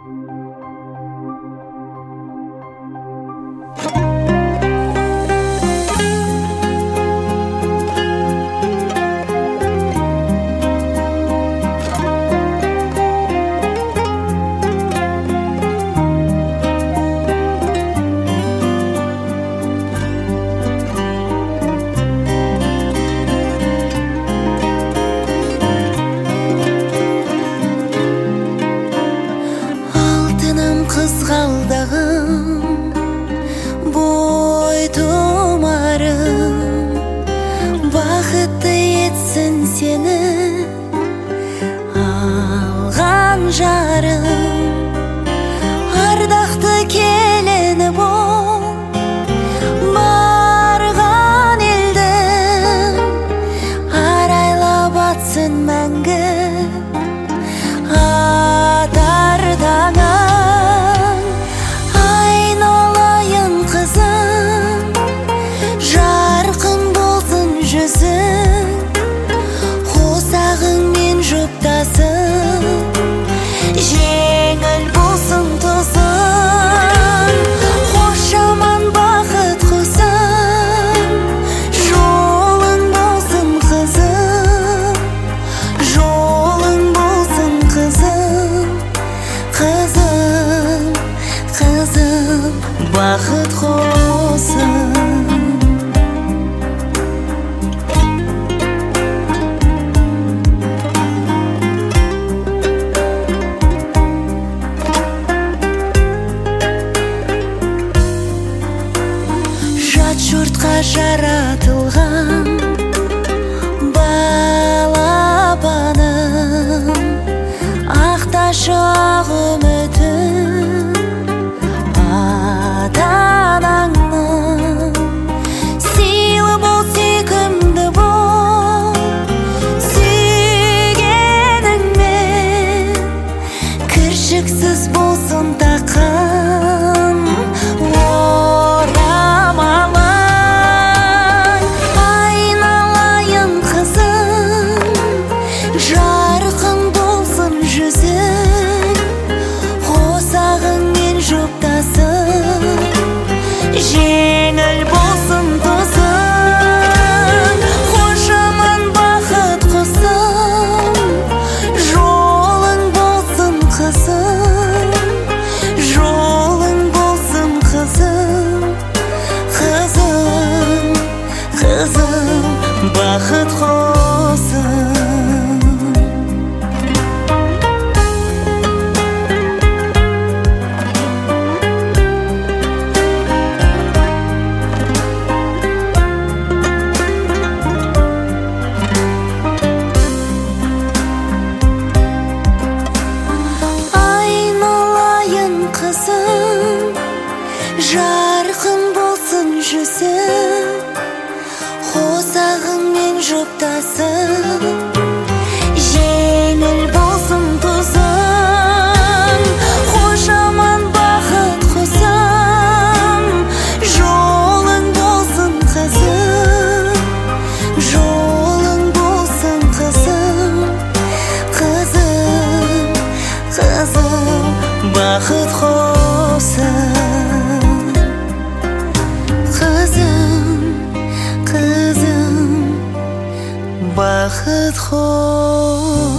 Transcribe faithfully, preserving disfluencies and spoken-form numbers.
бақытты етсін сені алған жарым, ардақты келіні бол барған елдің, арайлап атсын мәңгі атар таңың. Айналайын қызым, жарқын болсын жүзің, қосағыңмен жұптасын, жеңіл болсын тозың. Қошаман бақыт құсым, жолың болсын қызым, жолың болсын қызым, қызым, қызым, бақыт құсым. Жұртқа жаратылған балапаным, ақташы ақ үмітім ата-анаңның. Сыйлы бол, сүйкімді бол, сүйгеніңмен кіршіксіз болсын тақым орамалың. Жарқын болсын жүзің, қосағыңмен жұптасын, жеңіл болсын тозың. Қошаман бақыт құсым, жолың болсын қызым, жолың болсын қызым, қызым, қызым, бақыт құсым. Жарқын болсын жүзің, қосағыңмен жұптасын, жеңіл болсын тозың. Қошаман бақыт құсым, жолың болсын қызым, жолың болсын қызым, қызым, қызым, бақыт құсым. Бақыт құсым.